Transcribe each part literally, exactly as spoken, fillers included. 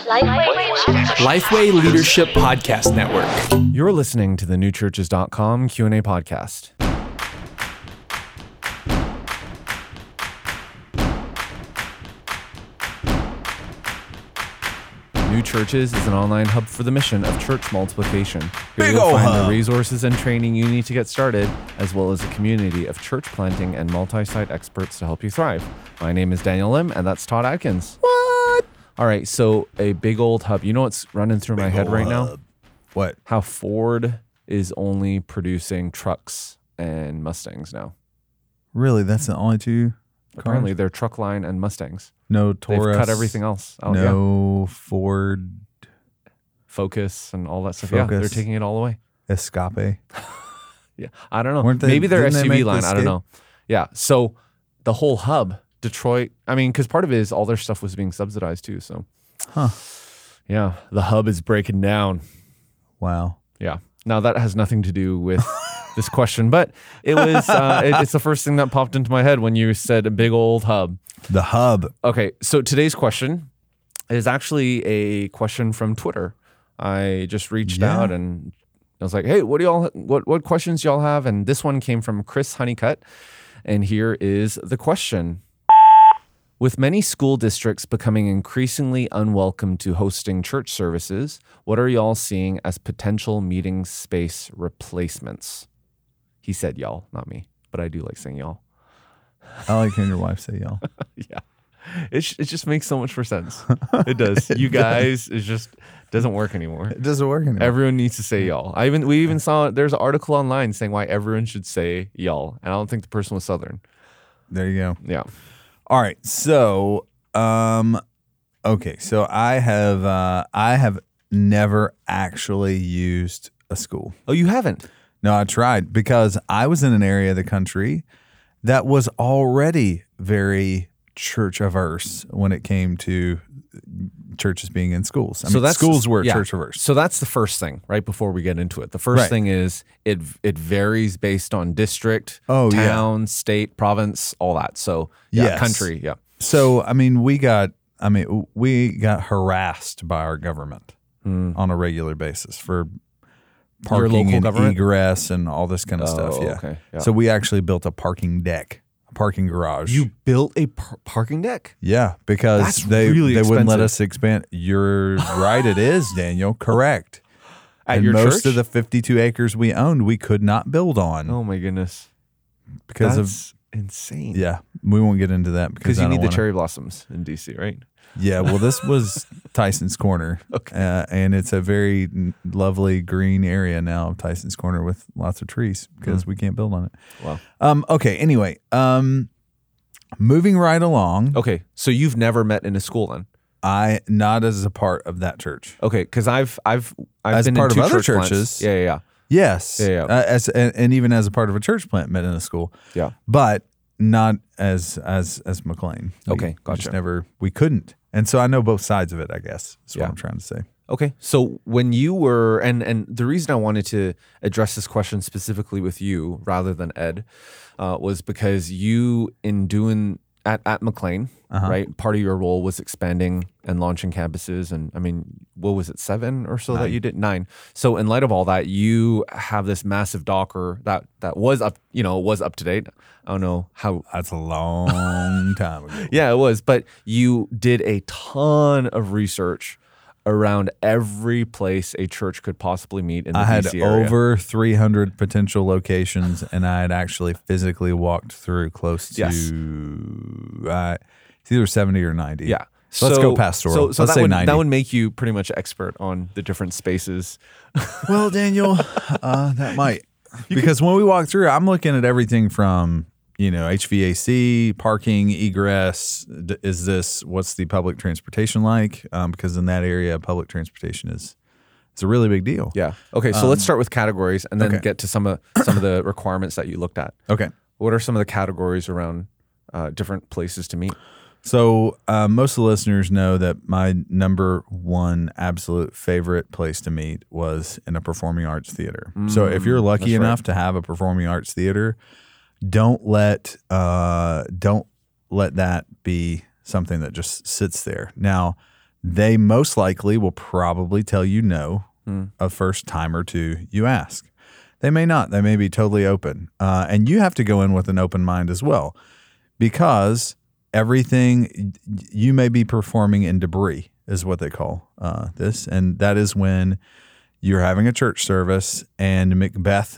Lifeway, Lifeway Leadership Podcast Network. You're listening to the new churches dot com Q and A podcast. New Churches is an online hub for the mission of church multiplication. Here Big you'll ol' find hub. the resources and training you need to get started, as well as a community of church planting and multi-site experts to help you thrive. My name is Daniel Lim, and that's Todd Atkins. What? All right, so a big old hub. You know what's running through my head right now? What? How Ford is only producing trucks and Mustangs now. Really? That's the only two Apparently, cars? they're truck line and Mustangs. No Taurus. They've cut everything else out. Yeah. No Ford Focus and all that stuff. Yeah, they're Focus. taking it all away. Escape. Yeah, I don't know. Weren't they- Maybe their didn't they S U V make line. the I don't Escape? know. Yeah. So the whole hub, Detroit. I mean, because part of it is all their stuff was being subsidized too. So, Huh. yeah, the hub is breaking down. Wow. Yeah. Now that has nothing to do with this question, but it was. Uh, it, it's the first thing that popped into my head when you said a big old hub. The hub. Okay, so today's question is actually a question from Twitter. I just reached Yeah. out and I was like, "Hey, what do y'all what what questions y'all have?" And this one came from Chris Honeycutt, and here is the question. With many school districts becoming increasingly unwelcome to hosting church services, what are y'all seeing as potential meeting space replacements? He said y'all, not me, but I do like saying y'all. I like hearing your wife say y'all. Yeah. It, sh- it just makes so much more sense. It does. You guys, it just doesn't work anymore. It doesn't work anymore. Everyone needs to say y'all. I even we even saw there's an article online saying why everyone should say y'all, and I don't think the person was Southern. There you go. Yeah. All right. So, um, okay. So I have, uh, I have never actually used a school. Oh, you haven't? No, I tried because I was in an area of the country that was already very church averse when it came to churches being in schools. I So mean, that's- schools were yeah. church averse. So that's the first thing, right? Before we get into it, the first Right. thing is it it varies based on district, Oh, yeah. town, state, province, all that. So yeah, Yes. country, yeah. So, I mean, we got, I mean, we got harassed by our government Mm. on a regular basis for Your parking local and government? egress and all this kind of Oh, stuff. Yeah. okay, yeah. So we actually built a parking deck, a parking garage. You built a par- parking deck? Yeah, because That's they really they wouldn't let expensive. us expand. You're right. It is, Daniel. Correct. At and your most church? of the fifty-two acres we owned, we could not build on Oh my goodness. because That's insane. of yeah. We won't get into that because Because you I don't need the wanna- cherry blossoms in D C, right? Yeah, well, this was Tyson's Corner, Okay. uh, and it's a very n- lovely green area now of Tyson's Corner with lots of trees because we can't build on it. Wow. Um, okay. Anyway, um, moving right along, Okay, so you've never met in a school then? I not as a part of that church. Okay, because I've I've I've As been part in of two other church plants. churches. Yeah, yeah, yeah. Yes, Yeah, yeah. Uh, as and, and even as a part of a church plant, met in a school. Yeah. but not as as as McLean. We Okay, gotcha. Just never we couldn't, and so I know both sides of it. I guess is Yeah. what I'm trying to say. Okay, so when you were, and and the reason I wanted to address this question specifically with you rather than Ed, uh, was because you, in doing at at McLean, Uh-huh. right? Part of your role was expanding and launching campuses, and I mean, what was it, seven or so that Nine. you did? Nine. So in light of all that, you have this massive Docker that that was up, you know, was up to date. I don't know how. That's a long time ago. Yeah, it was, but you did a ton of research around every place a church could possibly meet in the I had D C area. over three hundred potential locations, and I had actually physically walked through close to Yes. uh, it's either seventy or ninety. Yeah. So let's go pastoral. So, so Let's that say would ninety. that would make you pretty much expert on the different spaces. Well, Daniel, uh, that might because when we walk through, I'm looking at everything from you know H V A C, parking, egress. D- Is this what's the public transportation like? Um, because in that area, public transportation is it's a really big deal. Yeah. Okay. So let's start with categories and then okay. get to some of some of the requirements that you looked at. Okay. What are some of the categories around uh, different places to meet? So uh, most of the listeners know that my number one absolute favorite place to meet was in a performing arts theater. so if you're lucky that's enough right. to have a performing arts theater, don't let uh, don't let that be something that just sits there. Now, they most likely will probably tell you no Hmm. a first time or two you ask. They may not. They may be totally open. Uh, and you have to go in with an open mind as well, because everything you may be performing in debris is what they call uh, this. And that is when you're having a church service and Macbeth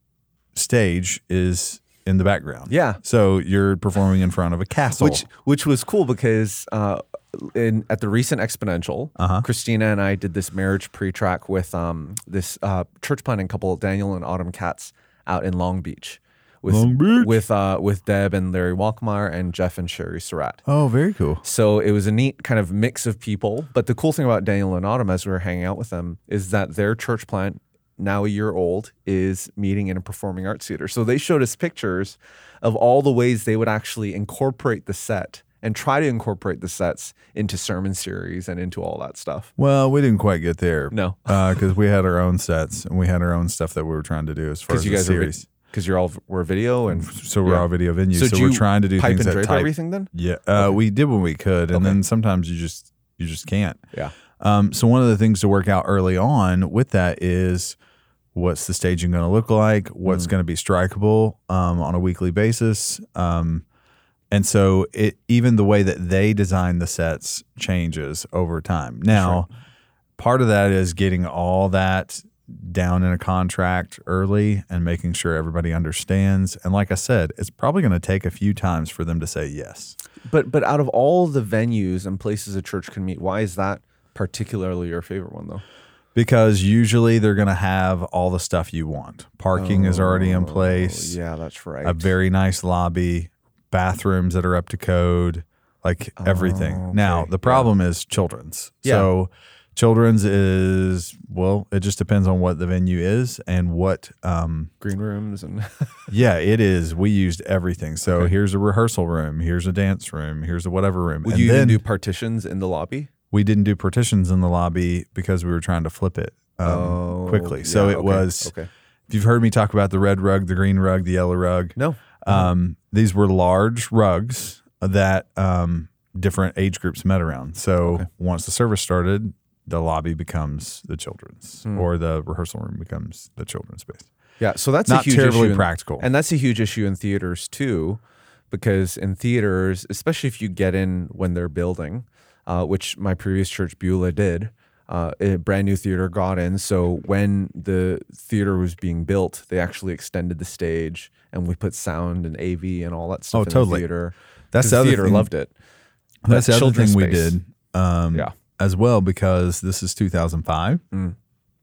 stage is in the background. Yeah. So you're performing in front of a castle. Which which was cool because uh, in at the recent Exponential, Uh-huh. Christina and I did this marriage pre-track with um, this uh, church planting couple, Daniel and Autumn Katz, out in Long Beach. With, Long Beach? With uh, with Deb and Larry Walkmeyer and Jeff and Sherry Surratt. Oh, very cool. So it was a neat kind of mix of people. But the cool thing about Daniel and Autumn as we were hanging out with them is that their church plant, now a year old, is meeting in a performing arts theater. So they showed us pictures of all the ways they would actually incorporate the set and try to incorporate the sets into sermon series and into all that stuff. Well, we didn't quite get there. No. Because we had our own sets and we had our own stuff that we were trying to do as far as Because you the guys are series. because you're all we're video and So we're yeah. all video venues. So, do we're you trying to do pipe things and that drape type. everything then. Yeah, uh, we did when we could, and Okay. then sometimes you just you just can't. Yeah. Um, so one of the things to work out early on with that is what's the staging going to look like, what's Mm. going to be strikeable um, on a weekly basis, um, and so it even the way that they design the sets changes over time. Now, part of that is getting all that down in a contract early and making sure everybody understands. And like I said, it's probably going to take a few times for them to say yes. But but out of all the venues and places a church can meet, why is that particularly your favorite one though? Because usually they're going to have all the stuff you want. Parking is already in place, Oh, yeah, that's right. a very nice lobby, bathrooms that are up to code, like everything. Oh, Now, okay. the problem is children's. Yeah. So children's is, well, it just depends on what the venue is and what, um, green rooms and yeah, it is. We used everything. So Okay. here's a rehearsal room, here's a dance room, here's a whatever room. would and you then even do partitions in the lobby? we didn't do partitions in the lobby because we were trying to flip it um, Oh, quickly. So yeah, it okay, was, okay. if you've heard me talk about the red rug, the green rug, the yellow rug, No. um, these were large rugs that um, different age groups met around. So Okay. once the service started, the lobby becomes the children's Hmm. or the rehearsal room becomes the children's space. Yeah, so that's Not a huge terribly issue in- practical. and that's a huge issue in theaters too, because in theaters, especially if you get in when they're building, uh, which my previous church Beulah did, uh, a brand new theater got in. So when the theater was being built, they actually extended the stage and we put sound and A V and all that stuff Oh, in totally. the theater. That's 'Cause the the other theater thing- loved it. That's That the other children's thing we space. did um, Yeah. as well, because this is two thousand five. Mm.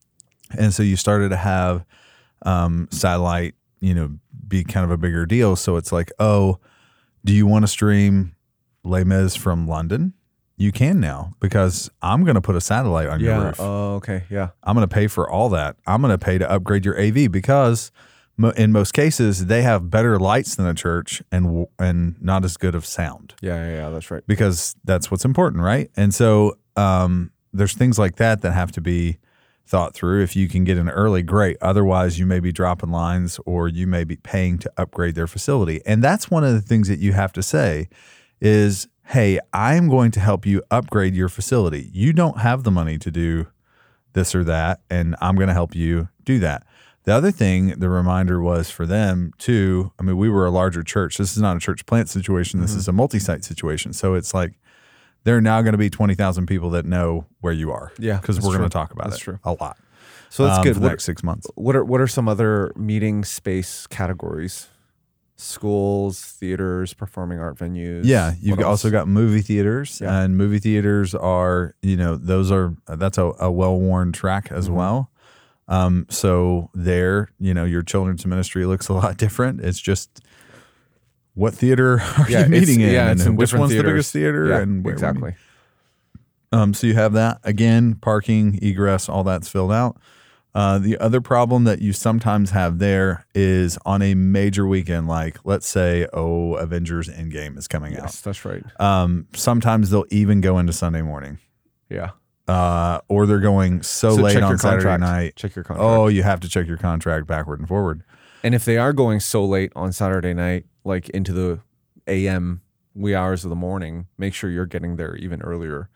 And so you started to have um, satellite, you know, be kind of a bigger deal. So it's like, oh, do you want to stream Les Mis from London? You can now, because I'm going to put a satellite on your Yeah. roof. Oh, okay. Yeah. I'm going to pay for all that. I'm going to pay to upgrade your A V because mo- in most cases they have better lights than a church and w- and not as good of sound, Yeah. Yeah. Yeah. That's right. because that's what's important, right? And so um, there's things like that that have to be thought through. If you can get in early, great. Otherwise, you may be dropping lines or you may be paying to upgrade their facility. And that's one of the things that you have to say is, hey, I'm going to help you upgrade your facility. You don't have the money to do this or that, and I'm going to help you do that. The other thing, the reminder was for them too, I mean, we were a larger church. This is not a church plant situation. This Mm-hmm. is a multi-site situation. So it's like there are now going to be twenty thousand people that know where you are. Yeah, Because that's we're going to true. talk about That's it true. a lot. So that's um, good. for the What, next six months. what are what are some other meeting space categories? Schools, theaters, performing art venues. Yeah, you've What also else? got movie theaters, Yeah. and movie theaters are, you know, those are that's a, a well-worn track as Mhm. well. Um, so there, you know, your children's ministry looks a lot different. It's just what theater are Yeah, you it's- meeting in, yeah, it's and in which different one's the theaters. biggest theater, Yeah, and where, exactly. Um, so you have that again, parking, egress, all that's filled out. Uh, the other problem that you sometimes have there is on a major weekend, like let's say, oh, Avengers Endgame is coming Yes, that's right. out. Um, sometimes they'll even go into Sunday morning, Yeah. uh, or they're going so, So late check on your Saturday contract. night. Check your contract. Oh, you have to check your contract backward and forward. And if they are going so late on Saturday night, like into the A M wee hours of the morning, make sure you're getting there even earlier.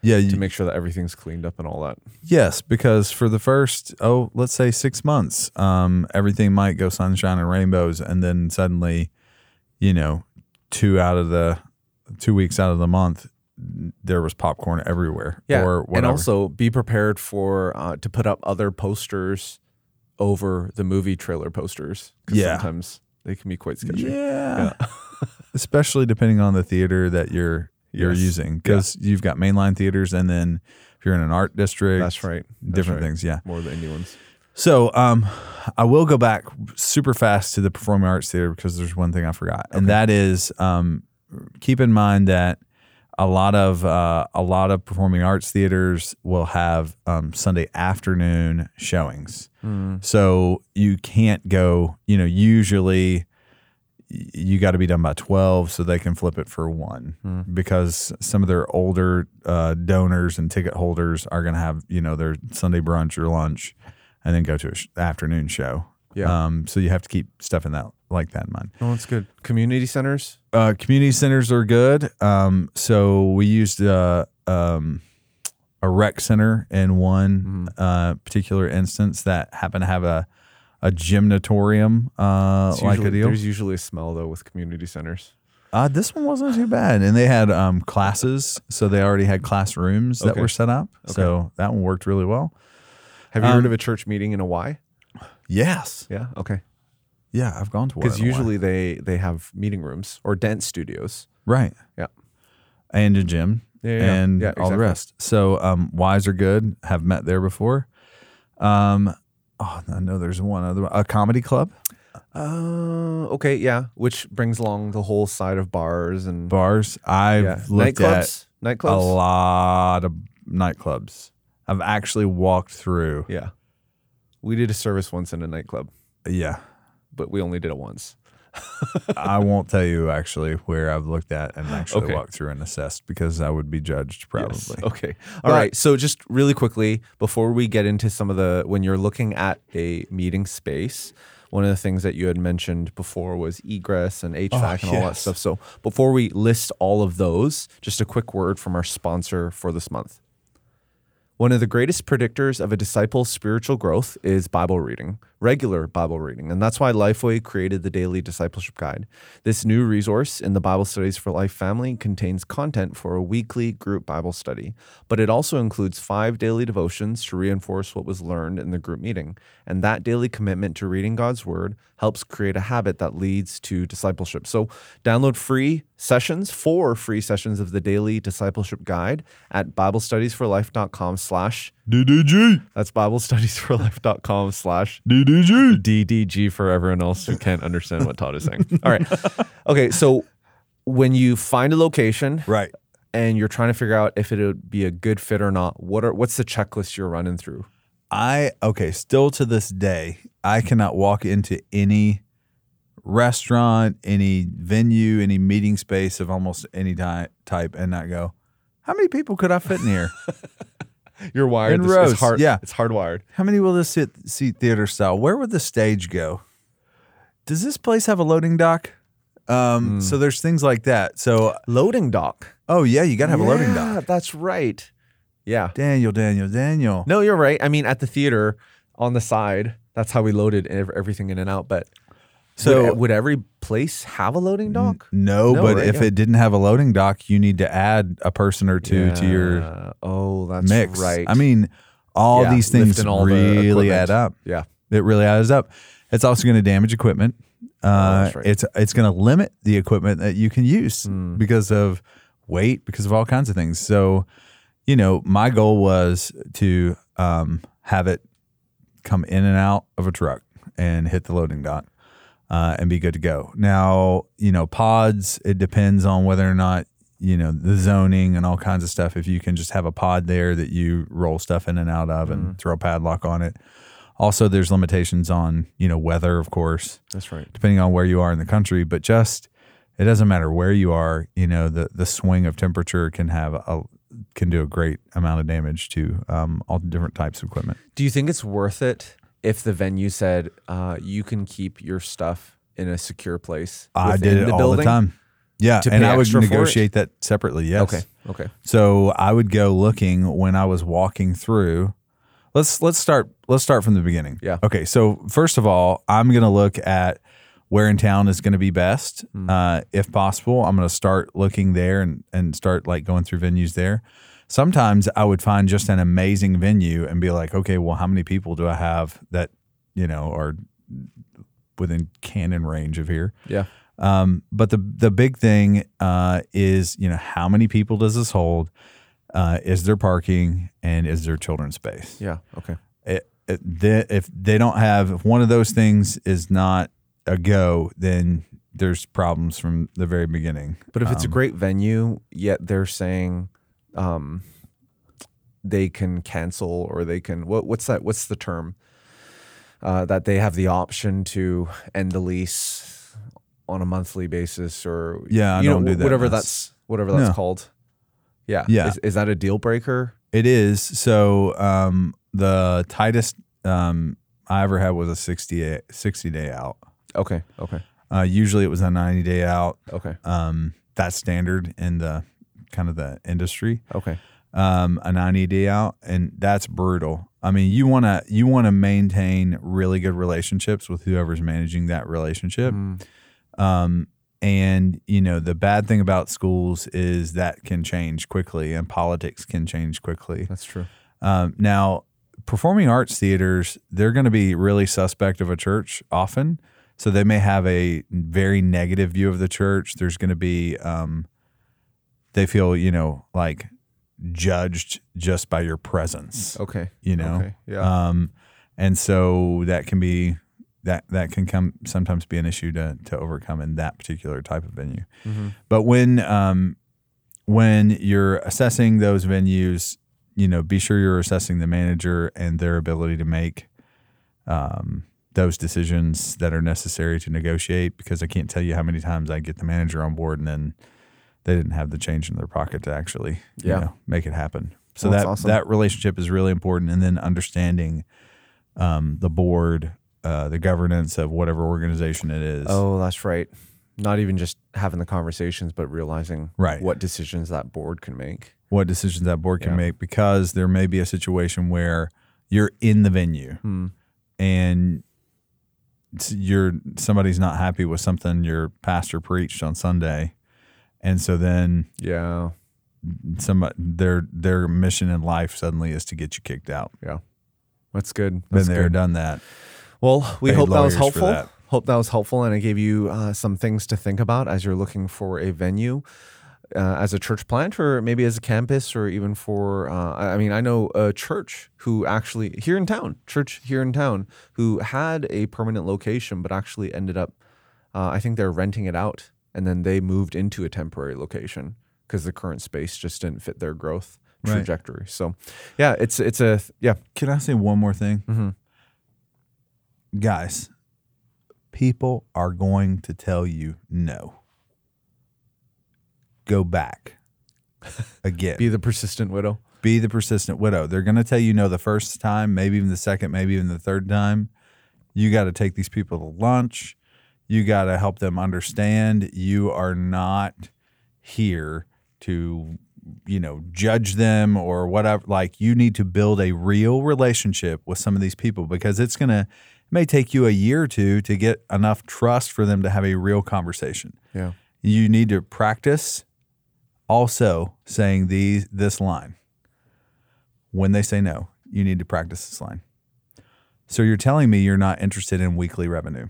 Yeah, to you, make sure that everything's cleaned up and all that. yes, because for the first, oh, let's say six months, um, everything might go sunshine and rainbows, and then suddenly, you know, two out of the two weeks out of the month, there was popcorn everywhere. Yeah, or whatever. and also be prepared for uh, to put up other posters over the movie trailer posters. 'Cause Yeah. sometimes they can be quite sketchy. yeah, especially depending on the theater that you're you're Yes. using, because you've got mainline theaters, and then if you're in an art district, That's right. That's different right. things. Yeah. More of the indie ones. So um, I will go back super fast to the Performing Arts Theater because there's one thing I forgot, and that is um, keep in mind that a lot of uh, a lot of performing arts theaters will have um, Sunday afternoon showings. Mm. So you can't go. You know, usually y- you got to be done by twelve so they can flip it for one, Mm. because some of their older uh, donors and ticket holders are going to have, you know, their Sunday brunch or lunch, and then go to an sh- afternoon show. Yeah. Um, so you have to keep stuff in that like that in mind. Oh, that's good. Community centers. Uh, community centers are good. Um, so we used uh, um, a rec center in one uh, particular instance that happened to have a a gymnatorium uh, It's like usually- a deal. There's usually a smell though with community centers. Uh, this one wasn't too bad, and they had um, classes, so they already had classrooms that Okay. were set up. So that one worked really well. Have you Um, heard of a church meeting in a Y? Yes, Yeah. Okay. yeah, I've gone to one. Because in a while. usually they they have meeting rooms or dance studios. right, Yeah. and a gym. Yeah, yeah, and yeah, all the exactly. rest. So um, Wise are good. Have met there before. Um, oh, I know there's one other one. A comedy club, Uh, okay, yeah. Which brings along the whole side of bars and bars. I've yeah. looked at nightclubs. a Nightclubs. lot of nightclubs. I've actually walked through. Yeah. We did a service once in a nightclub, Yeah, but we only did it once. I won't tell you actually where I've looked at and actually Okay. walked through and assessed, because I would be judged probably. Yes. Okay. All right. So just really quickly before we get into some of the when you're looking at a meeting space, one of the things that you had mentioned before was egress and H V A C Oh, and all that yes. stuff. So before we list all of those, just a quick word from our sponsor for this month. One of the greatest predictors of a disciple's spiritual growth is Bible reading, regular Bible reading. And that's why Lifeway created the Daily Discipleship Guide. This new resource in the Bible Studies for Life family contains content for a weekly group Bible study, but it also includes five daily devotions to reinforce what was learned in the group meeting. And that daily commitment to reading God's Word helps create a habit that leads to discipleship. So download free sessions, four free sessions of the Daily Discipleship Guide at BibleStudiesForLife.com slash D D G, that's BibleStudiesForLife.com slash D D G. D D G for everyone else who can't understand what Todd is saying. All right. Okay. So when you find a location Right. and you're trying to figure out if it would be a good fit or not, what are what's the checklist you're running through? I okay, still to this day, I cannot walk into any restaurant, any venue, any meeting space of almost any ty- type and not go, how many people could I fit in here? You're wired. In This- rows, It's hard, yeah. It's hardwired. How many will this sit seat theater style? Where would the stage go? Does this place have a loading dock? Um, So there's things like that. So, Loading dock. oh yeah, you got to have a loading Yeah, dock. that's right. Yeah. Daniel, Daniel, Daniel. No, you're right. I mean, at the theater on the side, that's how we loaded ev- everything in and out. But So- would, would every place have a loading dock? No, No, but right, if yeah. it didn't have a loading dock, you need to add a person or two to your Yeah. Oh, that's mix. right. I mean, all Yeah, these things lifting all the really equipment. add up. Yeah. It really adds up. It's also going to damage equipment. Uh, Oh, that's right. It's it's going to limit the equipment that you can use Hmm. because of weight, because of all kinds of things. So, you know, my goal was to um, have it come in and out of a truck and hit the loading dock uh, and be good to go. Now, you know, pods, it depends on whether or not, you know, the zoning and all kinds of stuff. If you can just have a pod there that you roll stuff in and out of Hmm. and throw a padlock on it. Also, there's limitations on, you know, weather, of course, That's right. depending on where you are in the country. But just, it doesn't matter where you are, you know, the, the swing of temperature can have a, can do a great amount of damage to um, all different types of equipment. Do you think it's worth it if the venue said uh, you can keep your stuff in a secure place? I within did it the all building? the time. Yeah, to and pay I would extra for it? negotiate that separately. Yes. Okay. Okay. So I would go looking when I was walking through. Let's let's start let's start from the beginning. Yeah. Okay. So first of all, I'm going to look at where in town is going to be best, Mm. uh, if possible. I'm going to start looking there and and start like going through venues there. Sometimes I would find just an amazing venue and be like, okay, well, how many people do I have that you know are within cannon range of here? Yeah. Um, but the the big thing uh, is, you know, how many people does this hold? Uh, is there parking, and is there children's space? Yeah. Okay. It, it, they, if they don't have, if one of those things is not a go, then there's problems from the very beginning. But if it's a Um, great venue, yet they're saying um, they can cancel or they can what what's that? What's the term? Uh, that they have the option to end the lease on a monthly basis, or Yeah, I you don't know, do that whatever mess. that's whatever that's No. called. Yeah, Yeah. Is, is that a deal breaker? It is. So um, the tightest um, I ever had was a sixty, sixty day out. Okay. Okay. Uh, usually it was a ninety day out. Okay. Um, that's standard in the kind of the industry. Okay. Um, a ninety day out, and that's brutal. I mean, you want to you want to maintain really good relationships with whoever's managing that relationship. Mm. Um, and you know, the bad thing about schools is that can change quickly, and politics can change quickly. That's true. Um, now, performing arts theaters, they're going to be really suspect of a church often. So they may have a very negative view of the church. There's going to be, um, they feel, you know, like judged just by your presence, Okay. you know? Okay. Yeah. Um, and so that can be, that, that can come sometimes be an issue to, to overcome in that particular type of venue. Mm-hmm. But when, um, when you're assessing those venues, you know, be sure you're assessing the manager and their ability to make, um, those decisions that are necessary to negotiate, because I can't tell you how many times I get the manager on board and then they didn't have the change in their pocket to actually you Yeah. know, make it happen. So Well, that's that awesome. that relationship is really important, and then understanding um, the board, uh, the governance of whatever organization it is. Oh, that's right. Not even just having the conversations, but realizing Right. what decisions that board can make. What decisions that board can Yeah. make, because there may be a situation where you're in the venue Hmm. and you're somebody's not happy with something your pastor preached on Sunday, and so then Yeah. some their their mission in life suddenly is to get you kicked out. Yeah. That's good. Been That's there, good. done that. Well, we Paid hope that was lawyers for helpful. that. Hope that was helpful, and I gave you uh, some things to think about as you're looking for a venue, uh, as a church plant, or maybe as a campus, or even for. Uh, I I mean, I know a church who actually here in town, church here in town, who had a permanent location, but actually ended up. Uh, I think they're renting it out, and then they moved into a temporary location because the current space just didn't fit their growth Right. trajectory. So, yeah, it's it's a yeah. Can I say one more thing? Mm-hmm. Guys, people are going to tell you no. Go back again. Be the persistent widow. Be the persistent widow. They're going to tell you no the first time, maybe even the second, maybe even the third time. You got to take these people to lunch. You got to help them understand you are not here to, you know, judge them or whatever. Like, you need to build a real relationship with some of these people, because it's going to, it may take you a year or two to get enough trust for them to have a real conversation. Yeah. You need to practice also saying these this line. When they say no, you need to practice this line. So you're telling me you're not interested in weekly revenue.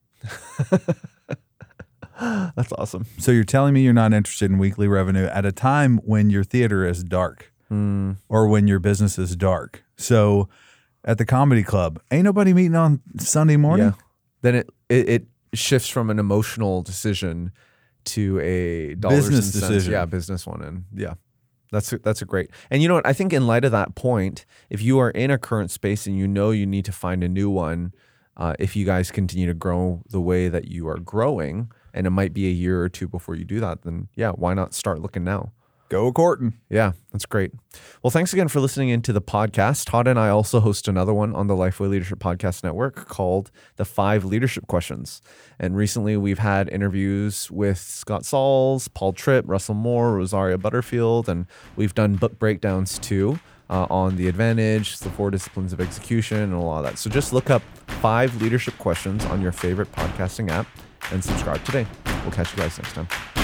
That's awesome. So you're telling me you're not interested in weekly revenue at a time when your theater is dark, Mm. or when your business is dark. So at the comedy club, ain't nobody meeting on Sunday morning. Yeah. Then it, it it shifts from an emotional decision to a dollars Business and cents. decision. Yeah, business one. And yeah, that's a, that's a great. And you know what? I think in light of that point, if you are in a current space and you know you need to find a new one, uh, if you guys continue to grow the way that you are growing, and it might be a year or two before you do that, then yeah, why not start looking now? Go courting. Yeah, that's great. Well, thanks again for listening into the podcast. Todd and I also host another one on the Lifeway Leadership Podcast Network called The Five Leadership Questions. And recently we've had interviews with Scott Sauls, Paul Tripp, Russell Moore, Rosaria Butterfield, and we've done book breakdowns too uh, on The Advantage, the Four Disciplines of Execution, and a lot of that. So just look up Five Leadership Questions on your favorite podcasting app and subscribe today. We'll catch you guys next time.